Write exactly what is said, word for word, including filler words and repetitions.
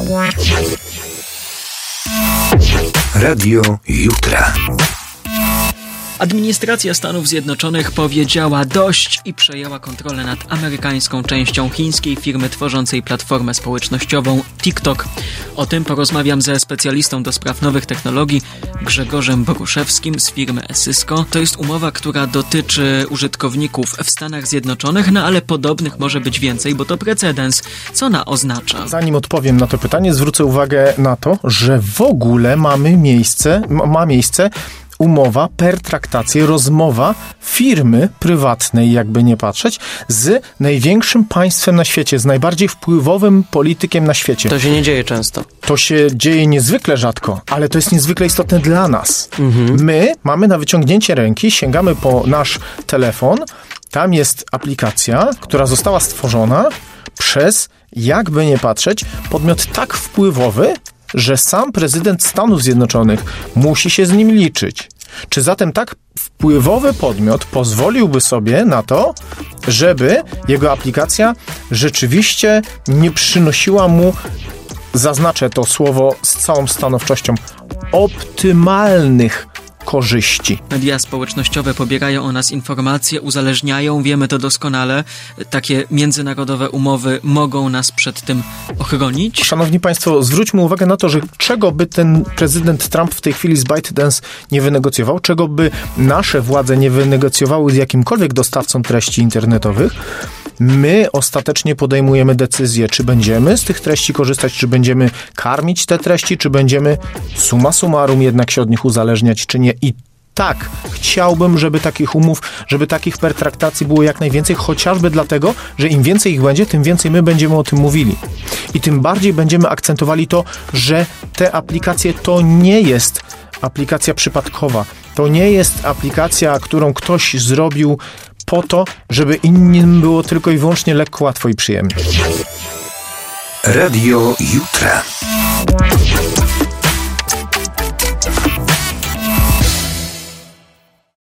Radio Jutra. Administracja Stanów Zjednoczonych powiedziała dość i przejęła kontrolę nad amerykańską częścią chińskiej firmy tworzącej platformę społecznościową TikTok. O tym porozmawiam ze specjalistą do spraw nowych technologii Grzegorzem Boruszewskim z firmy Cisco. To jest umowa, która dotyczy użytkowników w Stanach Zjednoczonych, no ale podobnych może być więcej, bo to precedens. Co ona oznacza? Zanim odpowiem na to pytanie, zwrócę uwagę na to, że w ogóle mamy miejsce, ma miejsce umowa, pertraktacje, rozmowa firmy prywatnej, jakby nie patrzeć, z największym państwem na świecie, z najbardziej wpływowym politykiem na świecie. To się nie dzieje często. To się dzieje niezwykle rzadko, ale to jest niezwykle istotne dla nas. Mhm. My mamy na wyciągnięcie ręki, sięgamy po nasz telefon, tam jest aplikacja, która została stworzona przez, jakby nie patrzeć, podmiot tak wpływowy, że sam prezydent Stanów Zjednoczonych musi się z nim liczyć. Czy zatem tak wpływowy podmiot pozwoliłby sobie na to, żeby jego aplikacja rzeczywiście nie przynosiła mu, zaznaczę to słowo z całą stanowczością, optymalnych korzyści? Media społecznościowe pobierają o nas informacje, uzależniają, wiemy to doskonale. Takie międzynarodowe umowy mogą nas przed tym ochronić? Szanowni Państwo, zwróćmy uwagę na to, że czego by ten prezydent Trump w tej chwili z ByteDance nie wynegocjował, czego by nasze władze nie wynegocjowały z jakimkolwiek dostawcą treści internetowych, my ostatecznie podejmujemy decyzję, czy będziemy z tych treści korzystać, czy będziemy karmić te treści, czy będziemy summa summarum jednak się od nich uzależniać, czy nie. I tak, chciałbym, żeby takich umów, żeby takich pertraktacji było jak najwięcej, chociażby dlatego, że im więcej ich będzie, tym więcej my będziemy o tym mówili. I tym bardziej będziemy akcentowali to, że te aplikacje to nie jest aplikacja przypadkowa. To nie jest aplikacja, którą ktoś zrobił po to, żeby innym było tylko i wyłącznie lekko, łatwo i przyjemnie. Radio Jutra.